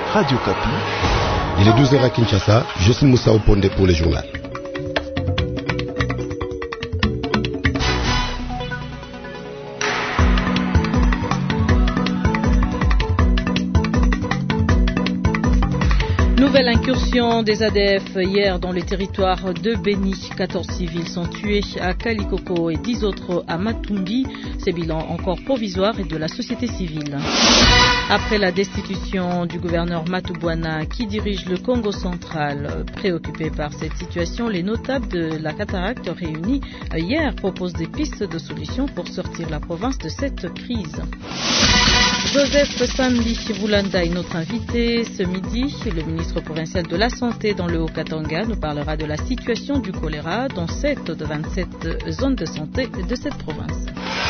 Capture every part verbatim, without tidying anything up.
Radio Kapi. Il est douze heures à Kinshasa, je suis Moussa Oponde pour le journal. Nouvelle incursion des A D F hier dans le territoire de Béni. quatorze civils sont tués à Kalikoko et dix autres à Matumbi. Ces bilans encore provisoires et de la société civile. Après la destitution du gouverneur Matubwana qui dirige le Congo central, préoccupés par cette situation, les notables de la cataracte réunis hier proposent des pistes de solutions pour sortir la province de cette crise. Joseph Sambi Boulanda est notre invité ce midi. Le ministre provincial de la Santé dans le Haut-Katanga nous parlera de la situation du choléra dans sept de vingt-sept zones de santé de cette province.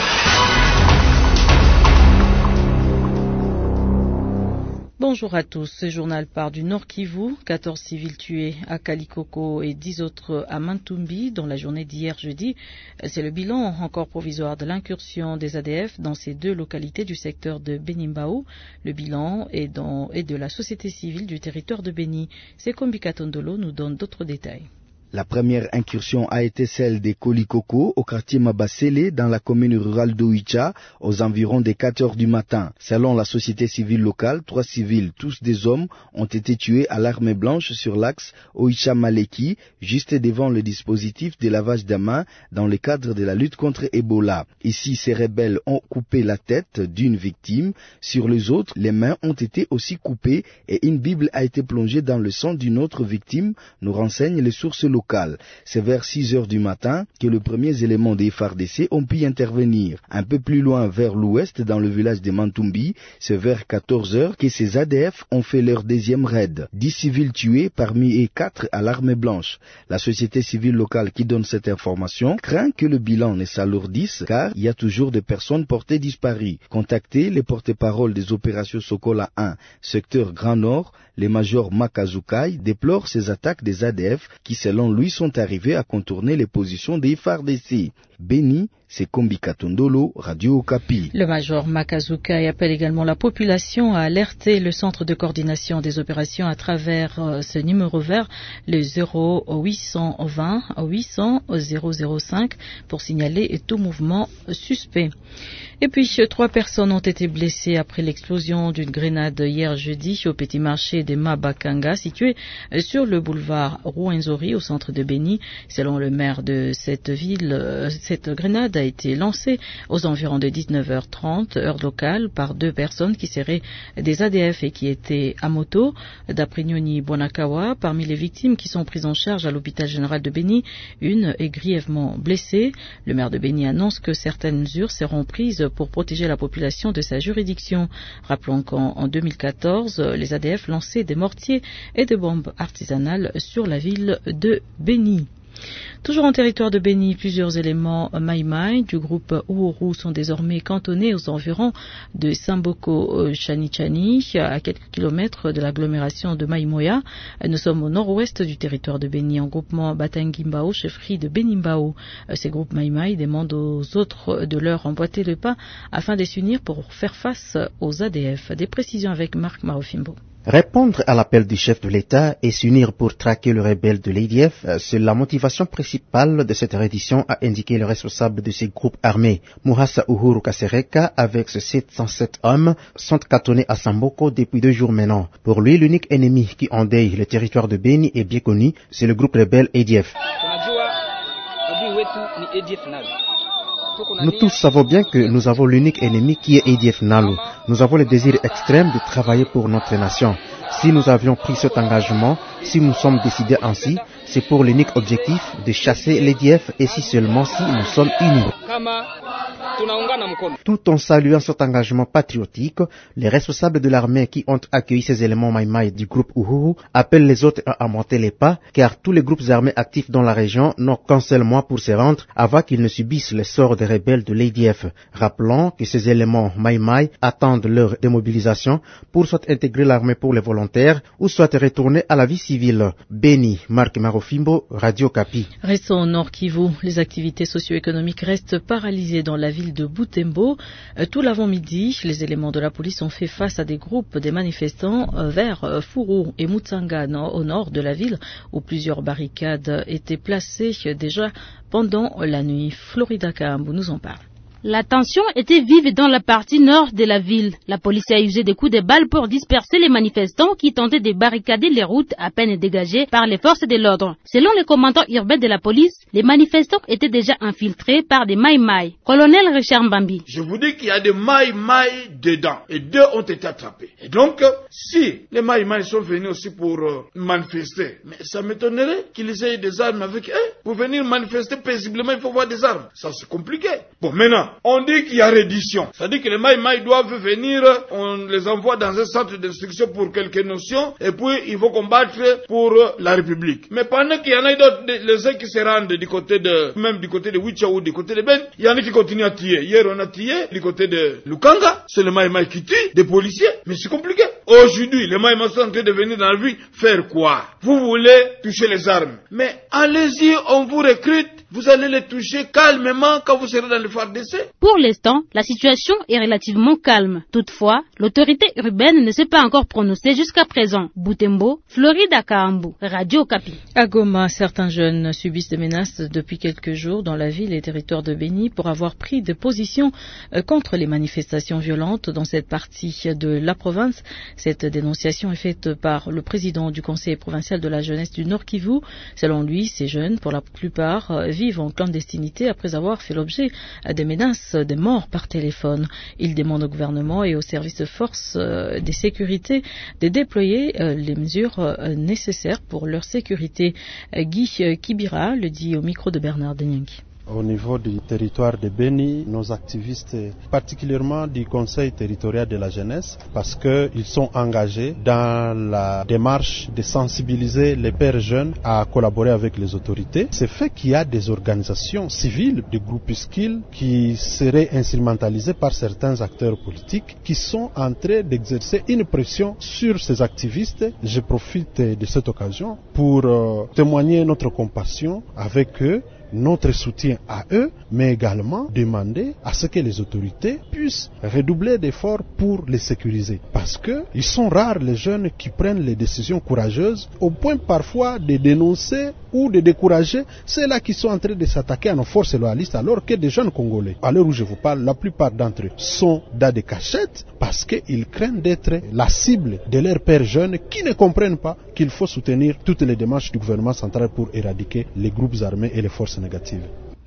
Bonjour à tous. Ce journal part du Nord Kivu. quatorze civils tués à Kalikoko et dix autres à Mantumbi dans la journée d'hier jeudi. C'est le bilan encore provisoire de l'incursion des A D F dans ces deux localités du secteur de Benimbao. Le bilan est, dans, est de la société civile du territoire de Beni. Sekombi Katondolo nous donne d'autres détails. La première incursion a été celle des Kolikoko au quartier Mabasele dans la commune rurale d'Oicha aux environs des quatre heures du matin. Selon la société civile locale, trois civils, tous des hommes, ont été tués à l'arme blanche sur l'axe Oicha-Maleki, juste devant le dispositif de lavage de mains dans le cadre de la lutte contre Ebola. Ici, ces rebelles ont coupé la tête d'une victime. Sur les autres, les mains ont été aussi coupées et une Bible a été plongée dans le sang d'une autre victime, nous renseignent les sources locales. C'est vers six heures du matin que les premiers éléments des F A R D C ont pu intervenir. Un peu plus loin vers l'ouest, dans le village de Mantumbi, c'est vers quatorze heures que ces A D F ont fait leur deuxième raid. Dix civils tués, parmi eux quatre à l'arme blanche. La société civile locale qui donne cette information craint que le bilan ne s'alourdisse car il y a toujours des personnes portées disparues. Contacté les porte-parole des opérations Sokola un, secteur Grand Nord, le major Makazukai déplore ces attaques des A D F qui, selon lui, sont arrivés à contourner les positions des F A R D C. Béni, c'est Kombi Katondolo, Radio Okapi. Le major Makazukai appelle également la population à alerter le centre de coordination des opérations à travers euh, ce numéro vert, le zéro huit cent vingt huit cents zéro zéro cinq, pour signaler tout mouvement suspect. Et puis, trois personnes ont été blessées après l'explosion d'une grenade hier jeudi au petit marché de Mabakanga, situé sur le boulevard Rouenzori, au centre de Béni. Selon le maire de cette ville, cette grenade a été lancée aux environs de dix-neuf heures trente, heure locale, par deux personnes qui seraient des A D F et qui étaient à moto. D'après Nyoni Bonakawa, parmi les victimes qui sont prises en charge à l'hôpital général de Béni, une est grièvement blessée. Le maire de Béni annonce que certaines mesures seront prises pour protéger la population de sa juridiction. Rappelons qu'en deux mille quatorze, les A D F lançaient des mortiers et des bombes artisanales sur la ville de Béni. Toujours en territoire de Béni, plusieurs éléments Maïmaï du groupe Ouourou sont désormais cantonnés aux environs de Samboko-Chanichani, à quelques kilomètres de l'agglomération de Maïmoya. Nous sommes au nord-ouest du territoire de Béni, en groupement Batangimbao, chefferie de Benimbao. Ces groupes Maïmaï demandent aux autres de leur emboîter le pas afin de s'unir pour faire face aux A D F. Des précisions avec Marc Marofimbo. Répondre à l'appel du chef de l'État et s'unir pour traquer le rebelle de l'A D F, c'est la motivation principale de cette reddition, a indiqué le responsable de ces groupes armés. Muhasa Uhuru Kasereka, avec ses sept cent sept hommes, sont cantonnés à Samboko depuis deux jours maintenant. Pour lui, l'unique ennemi qui endeuille le territoire de Béni est bien connu, c'est le groupe rebelle A D F. Nous tous savons bien que nous avons l'unique ennemi qui est A D F Nalu. Nous avons le désir extrême de travailler pour notre nation. Si nous avions pris cet engagement, si nous sommes décidés ainsi, c'est pour l'unique objectif de chasser l'A D F et si seulement si nous sommes unis. Tout en saluant cet engagement patriotique, les responsables de l'armée qui ont accueilli ces éléments Maïmaï du groupe Uhuru appellent les autres à monter les pas, car tous les groupes armés actifs dans la région n'ont qu'un seul mois pour se rendre avant qu'ils ne subissent le sort des rebelles de l'A D F. Rappelons que ces éléments Maïmaï attendent leur démobilisation pour soit intégrer l'armée pour les volontaires ou soit retourner à la vie civile. Béni, Marc Marofimbo, Radio Kapi. Restons au Nord Kivu. Les activités socio-économiques restent paralysées dans la ville ville de Butembo. Tout l'avant-midi, les éléments de la police ont fait face à des groupes des manifestants vers Furu et Mutsanga au nord de la ville, où plusieurs barricades étaient placées déjà pendant la nuit. Florida Kaambou nous en parle. La tension était vive dans la partie nord de la ville. La police a usé des coups de balles pour disperser les manifestants qui tentaient de barricader les routes à peine dégagées par les forces de l'ordre. Selon le commandant urbain de la police, les manifestants étaient déjà infiltrés par des maïmaï. Colonel Richard Mbambi. Je vous dis qu'il y a des maïmaï dedans et deux ont été attrapés. Et donc, si les maïmaï sont venus aussi pour euh, manifester, mais ça m'étonnerait qu'ils aient des armes avec eux. Pour venir manifester paisiblement, il faut avoir des armes. Ça, c'est compliqué. Bon, maintenant, on dit qu'il y a reddition. C'est-à-dire que les maïmaï doivent venir, on les envoie dans un centre d'instruction pour quelques notions, et puis ils vont combattre pour la République. Mais pendant qu'il y en a d'autres, les uns qui se rendent du côté de, même du côté de Wicha ou du côté de Ben, il y en a qui continuent à tuer. Hier, on a tué du côté de Lukanga, c'est les maïmaï qui tuent, des policiers, mais c'est compliqué. Aujourd'hui, les maïmaï sont en train de venir dans la vie faire quoi? Vous voulez toucher les armes. Mais allez-y, on vous recrute. Vous allez les toucher calmement quand vous serez dans le F A R D C. Pour l'instant, la situation est relativement calme. Toutefois, l'autorité urbaine ne s'est pas encore prononcée jusqu'à présent. Butembo, Florida Kaambou, Radio Okapi. À Goma, certains jeunes subissent des menaces depuis quelques jours dans la ville et territoire de Béni pour avoir pris des positions contre les manifestations violentes dans cette partie de la province. Cette dénonciation est faite par le président du conseil provincial de la jeunesse du Nord Kivu. Selon lui, ces jeunes, pour la plupart, vivent en clandestinité après avoir fait l'objet des menaces de mort par téléphone. Il demande au gouvernement et aux services de force de sécurité de déployer les mesures nécessaires pour leur sécurité. Guy Kibira le dit au micro de Bernard Denyanki. Au niveau du territoire de Béni, nos activistes, particulièrement du Conseil territorial de la jeunesse, parce qu'ils sont engagés dans la démarche de sensibiliser les pères jeunes à collaborer avec les autorités. C'est fait qu'il y a des organisations civiles, des groupuscules qui seraient instrumentalisés par certains acteurs politiques qui sont en train d'exercer une pression sur ces activistes. Je profite de cette occasion pour euh, témoigner notre compassion avec eux, notre soutien à eux, mais également demander à ce que les autorités puissent redoubler d'efforts pour les sécuriser. Parce que ils sont rares les jeunes qui prennent les décisions courageuses au point parfois de dénoncer ou de décourager ceux-là qui sont en train de s'attaquer à nos forces loyalistes, alors que des jeunes Congolais, à l'heure où je vous parle, la plupart d'entre eux sont dans des cachettes parce qu'ils craignent d'être la cible de leurs pères jeunes qui ne comprennent pas qu'il faut soutenir toutes les démarches du gouvernement central pour éradiquer les groupes armés et les forces négatives.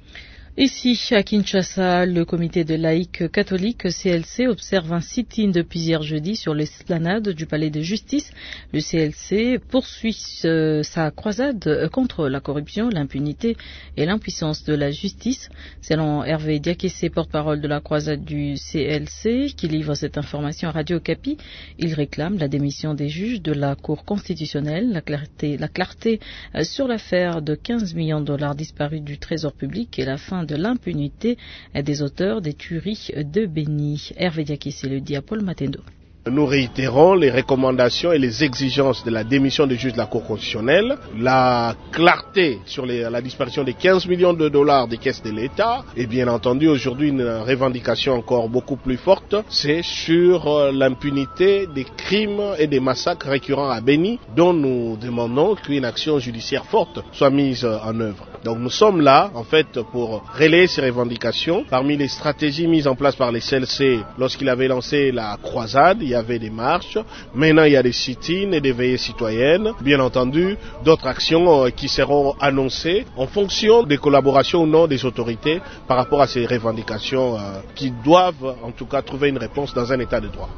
Ici, à Kinshasa, le comité de laïcs catholiques C L C observe un sit-in depuis hier jeudi sur l'esplanade du palais de justice. Le C L C poursuit euh, sa croisade contre la corruption, l'impunité et l'impuissance de la justice. Selon Hervé Diakessé, porte-parole de la croisade du C L C, qui livre cette information à Radio Okapi, il réclame la démission des juges de la Cour constitutionnelle, la clarté, la clarté sur l'affaire de quinze millions de dollars disparus du trésor public et la fin de l'impunité des auteurs des tueries de Béni. Hervé Diakessé le dit à Paul Matendo. Nous réitérons les recommandations et les exigences de la démission des juges de la Cour constitutionnelle, la clarté sur les, la disparition des quinze millions de dollars des caisses de l'État, et bien entendu aujourd'hui une revendication encore beaucoup plus forte, c'est sur l'impunité des crimes et des massacres récurrents à Béni, dont nous demandons qu'une action judiciaire forte soit mise en œuvre. Donc nous sommes là, en fait, pour relayer ces revendications. Parmi les stratégies mises en place par les C L C lorsqu'il avait lancé la croisade, il y avait des marches. Maintenant, il y a des sit-ins et des veillées citoyennes. Bien entendu, d'autres actions qui seront annoncées en fonction des collaborations ou non des autorités par rapport à ces revendications qui doivent, en tout cas, trouver une réponse dans un état de droit.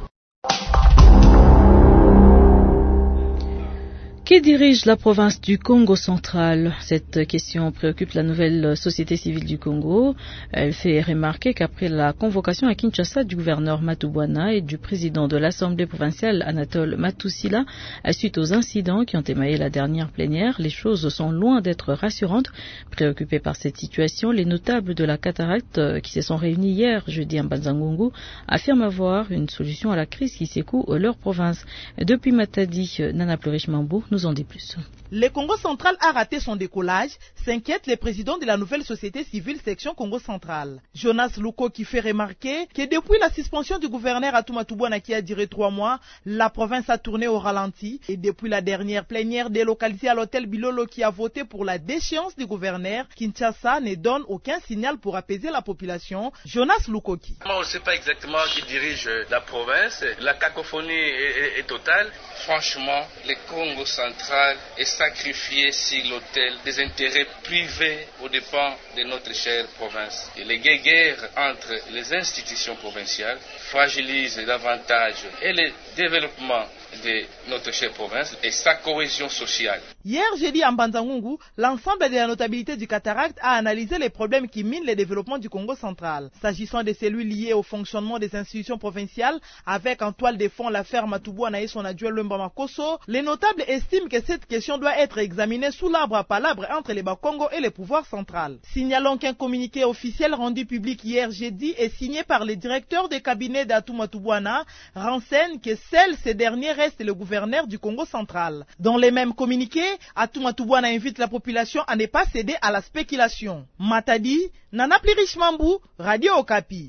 Qui dirige la province du Congo central? Cette question préoccupe la nouvelle société civile du Congo. Elle fait remarquer qu'après la convocation à Kinshasa du gouverneur Matubwana et du président de l'Assemblée provinciale Anatole Matousila, suite aux incidents qui ont émaillé la dernière plénière, les choses sont loin d'être rassurantes. Préoccupés par cette situation, les notables de la cataracte qui se sont réunis hier, jeudi à Mbanzangungu, affirment avoir une solution à la crise qui secoue leur province. Depuis Matadi, Nana Plurish Mambou nous en dit plus. Le Congo central a raté son décollage, s'inquiète le président de la nouvelle société civile section Congo central. Jonas Luko qui fait remarquer que depuis la suspension du gouverneur Atuma Tubwana qui a duré trois mois, la province a tourné au ralenti et depuis la dernière plénière délocalisée à l'hôtel Bilolo qui a voté pour la déchéance du gouverneur, Kinshasa ne donne aucun signal pour apaiser la population. Jonas Lukoki. On ne sait pas exactement qui dirige la province, la cacophonie est, est, est totale. Franchement, le Congo central est sacrifié sur l'autel des intérêts privés aux dépens de notre chère province. Et les guerres entre les institutions provinciales fragilisent davantage et le développement de notre chère province et sa cohésion sociale. Hier jeudi à Mbanzangungu, l'ensemble de la notabilité du cataracte a analysé les problèmes qui minent le développement du Congo central. S'agissant de celui lié au fonctionnement des institutions provinciales, avec en toile de fond l'affaire Matubwana et son adjoint Lumba Makoso, les notables estiment que cette question doit être examinée sous l'arbre à palabre entre les Bas-Congo et le pouvoir central. Signalons qu'un communiqué officiel rendu public hier jeudi et signé par le directeur de cabinet d'Atuma Tubwana renseigne que seul ce dernier reste le gouverneur du Congo central. Dans les mêmes communiqués, Atuma Tubwana invite la population à ne pas céder à la spéculation. Matadi, Nana Plirish Mambu, Radio Okapi.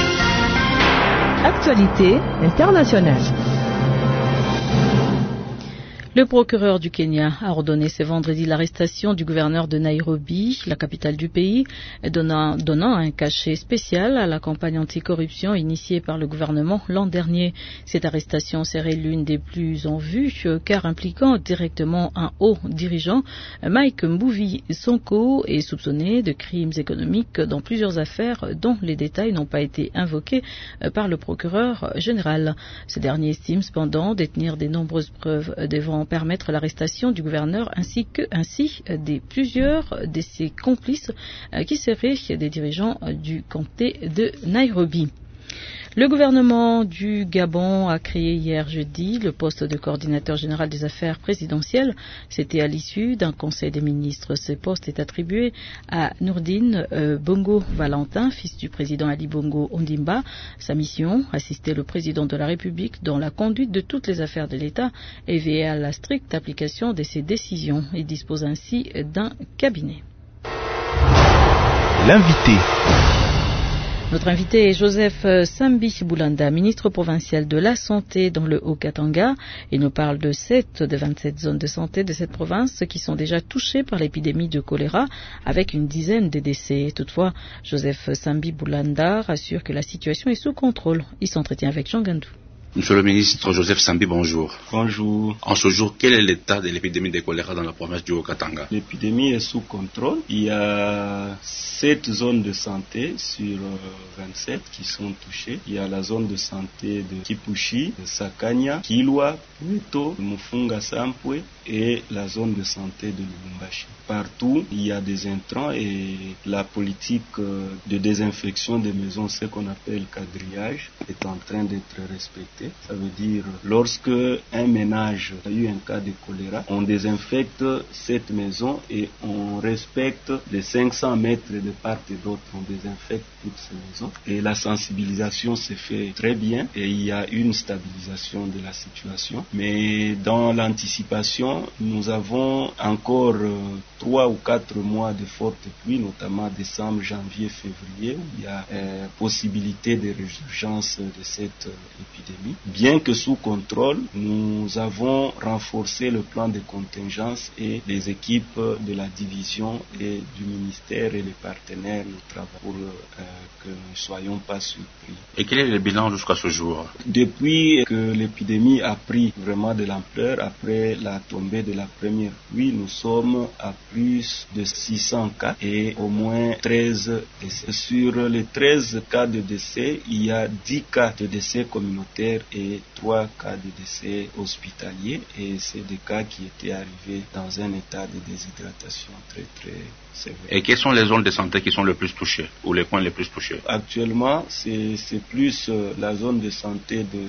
Actualité internationale. Le procureur du Kenya a ordonné ce vendredi l'arrestation du gouverneur de Nairobi, la capitale du pays, donnant, donnant un cachet spécial à la campagne anticorruption initiée par le gouvernement l'an dernier. Cette arrestation serait l'une des plus en vue, car impliquant directement un haut dirigeant, Mike Mbuvi Sonko est soupçonné de crimes économiques dans plusieurs affaires dont les détails n'ont pas été invoqués par le procureur général. Ce dernier estime cependant détenir de nombreuses preuves devant permettre l'arrestation du gouverneur ainsi que ainsi des plusieurs de ses complices qui seraient des dirigeants du comté de Nairobi. Le gouvernement du Gabon a créé hier jeudi le poste de coordinateur général des affaires présidentielles. C'était à l'issue d'un conseil des ministres. Ce poste est attribué à Nourdine euh, Bongo Valentin, fils du président Ali Bongo Ondimba. Sa mission, assister le président de la République dans la conduite de toutes les affaires de l'État et veiller à la stricte application de ses décisions. Il dispose ainsi d'un cabinet. L'invité. Notre invité est Joseph Sambi Boulanda, ministre provincial de la Santé dans le Haut-Katanga. Il nous parle de sept des vingt-sept zones de santé de cette province qui sont déjà touchées par l'épidémie de choléra avec une dizaine de décès. Toutefois, Joseph Sambi Boulanda rassure que la situation est sous contrôle. Il s'entretient avec Jean Gandou. Monsieur le ministre Joseph Sambi, bonjour. Bonjour. En ce jour, quel est l'état de l'épidémie de choléra dans la province du Haut-Katanga? L'épidémie est sous contrôle. Il y a sept zones de santé sur vingt-sept qui sont touchées. Il y a la zone de santé de Kipushi, de Sakanya, Kilwa, Pweto, Mufunga Sampwe et la zone de santé de Lubumbashi. Partout, il y a des intrants et la politique de désinfection des maisons, ce qu'on appelle quadrillage, est en train d'être respectée. Ça veut dire, lorsque un ménage a eu un cas de choléra, on désinfecte cette maison et on respecte les cinq cents mètres de part et d'autre. On désinfecte toutes ces maisons. Et la sensibilisation se fait très bien et il y a une stabilisation de la situation. Mais dans l'anticipation, nous avons encore euh, trois ou quatre mois de fortes pluies, notamment décembre, janvier, février, où il y a euh, possibilité de résurgence de cette euh, épidémie. Bien que sous contrôle, nous avons renforcé le plan de contingence et les équipes de la division et du ministère et les partenaires nous travaillent pour euh, que nous ne soyons pas surpris. Et quel est le bilan jusqu'à ce jour? Depuis que l'épidémie a pris vraiment de l'ampleur, après la tombée de la première pluie, nous sommes à plus de six cents cas et au moins treize décès. Sur les treize cas de décès, il y a dix cas de décès communautaires et trois cas de décès hospitaliers, et c'est des cas qui étaient arrivés dans un état de déshydratation très très sévère. Et quelles sont les zones de santé qui sont les plus touchées ou les points les plus touchés? Actuellement, c'est, c'est plus euh, la zone de santé de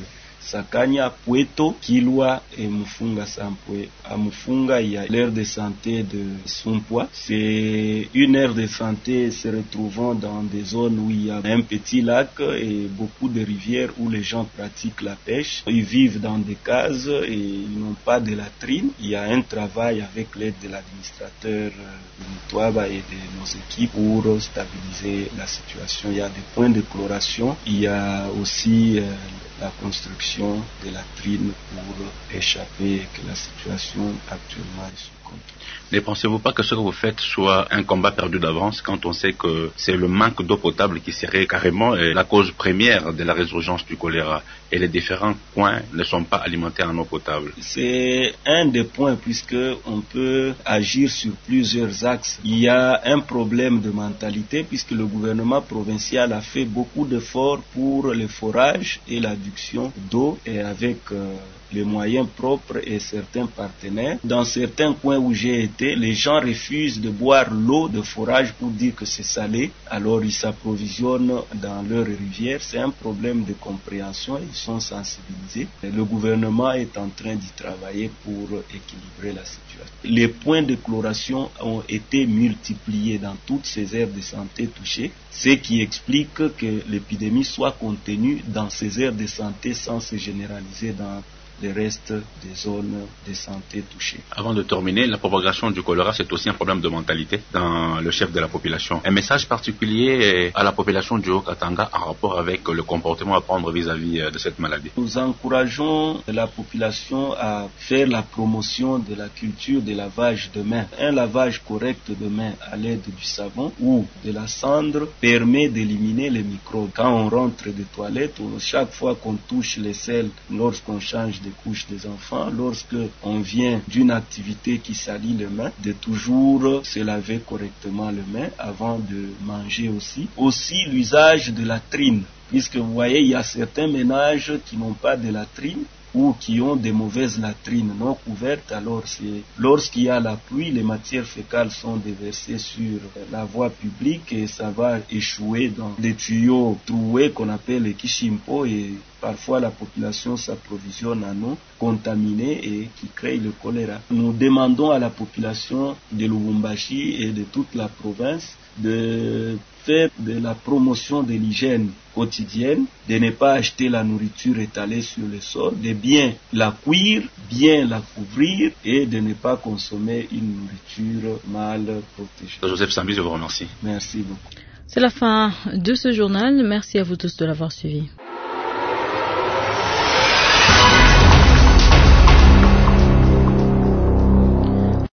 Sakanya, Pueto, Kilwa et Mufunga Sampwe. À Mufunga, il y a l'aire de santé de Sumpwa. C'est une aire de santé se retrouvant dans des zones où il y a un petit lac et beaucoup de rivières où les gens pratiquent la pêche. Ils vivent dans des cases et ils n'ont pas de latrines. Il y a un travail avec l'aide de l'administrateur de Mutwaba et de nos équipes pour stabiliser la situation. Il y a des points de chloration. Il y a aussi euh, la construction de latrines pour échapper et que la situation actuellement est sous contrôle. Ne pensez-vous pas que ce que vous faites soit un combat perdu d'avance quand on sait que c'est le manque d'eau potable qui serait carrément la cause première de la résurgence du choléra et les différents coins ne sont pas alimentés en eau potable? C'est un des points puisque on peut agir sur plusieurs axes. Il y a un problème de mentalité puisque le gouvernement provincial a fait beaucoup d'efforts pour le forage et l'adduction d'eau et avec euh, les moyens propres et certains partenaires. Dans certains coins où j'ai été, les gens refusent de boire l'eau de forage pour dire que c'est salé, alors ils s'approvisionnent dans leurs rivières. C'est un problème de compréhension, ils sont sensibilisés. Et le gouvernement est en train d'y travailler pour équilibrer la situation. Les points de chloration ont été multipliés dans toutes ces aires de santé touchées, ce qui explique que l'épidémie soit contenue dans ces aires de santé sans se généraliser dans le reste des zones de santé touchées. Avant de terminer, la propagation du choléra, c'est aussi un problème de mentalité dans le chef de la population. Un message particulier à la population du Haut-Katanga en rapport avec le comportement à prendre vis-à-vis de cette maladie. Nous encourageons la population à faire la promotion de la culture de lavage de mains. Un lavage correct de mains à l'aide du savon ou de la cendre permet d'éliminer les microbes. Quand on rentre des toilettes, chaque fois qu'on touche les selles, lorsqu'on change des couches des enfants, lorsque on vient d'une activité qui salit les mains, de toujours se laver correctement les mains avant de manger aussi. Aussi l'usage de latrines, puisque vous voyez, il y a certains ménages qui n'ont pas de latrines ou qui ont des mauvaises latrines non couvertes, alors c'est lorsqu'il y a la pluie, les matières fécales sont déversées sur la voie publique et ça va échouer dans des tuyaux troués qu'on appelle les kishimpo et parfois la population s'approvisionne en eau contaminée et qui crée le choléra. Nous demandons à la population de Lubumbashi et de toute la province de faire de la promotion de l'hygiène quotidienne, de ne pas acheter la nourriture étalée sur le sol, de bien la cuire, bien la couvrir et de ne pas consommer une nourriture mal protégée. Joseph Sambi, je vous remercie. Merci beaucoup. C'est la fin de ce journal. Merci à vous tous de l'avoir suivi.